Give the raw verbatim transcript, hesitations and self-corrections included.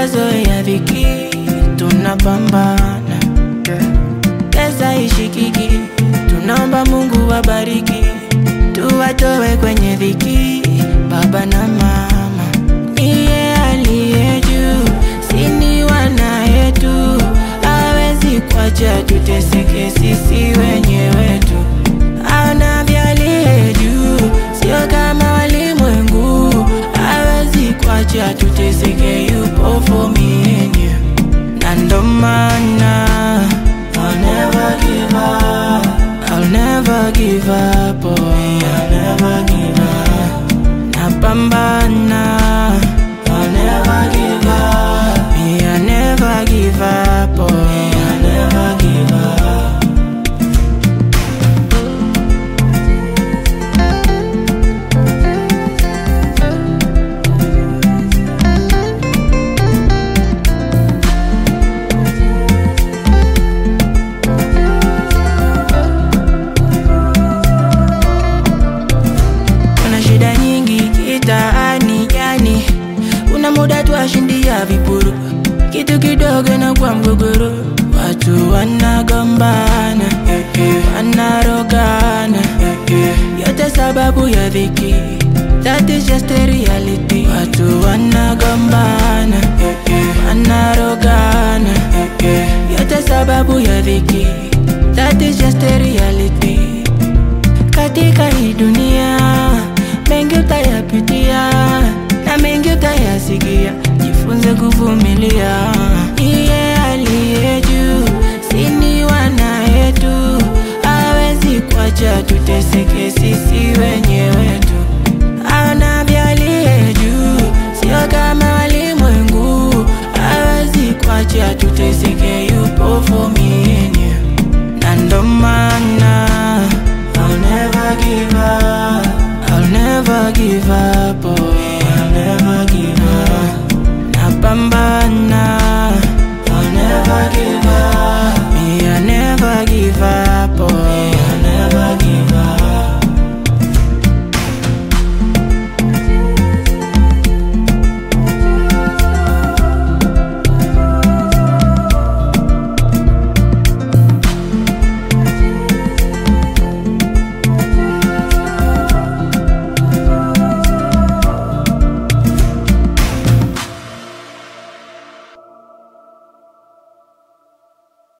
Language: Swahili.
tushazoea dhiki, tunapambana. Pesa ishikiki, tunaomba Mungu wabariki, tuwatoe kwenye dhiki, baba na mama. Niye aliye juu, sini wana yetu, hawezi kuacha tuteseke sisi wenyewe tu. Anavyo aliye juu, sio kama walimwengu, hawezi kuacha tuteseke, yupo for me and you. Na ndo maana I'll never give up, I'll never give up, oh, I'll never give up. Napambana, I'll never give up, me I'll never give up, oh, I'll never give up. Shida nyingi kitaani yani, una muda tuwashindia vipuru, kitu kidogo na kwa mgogoro, watu wanagombana, wanarogana, yote sababu ya dhiki, that is just a reality. Watu wanagombana, wanarogana, yote sababu ya dhiki, that is just a reality. Katika hii dunia mengi utayapitia na mengi utayasikia, jifunze kuvumilia. Niye aliye juu, sini wana yetu, hawezi kuacha tuteseke sisi wenyewe tu.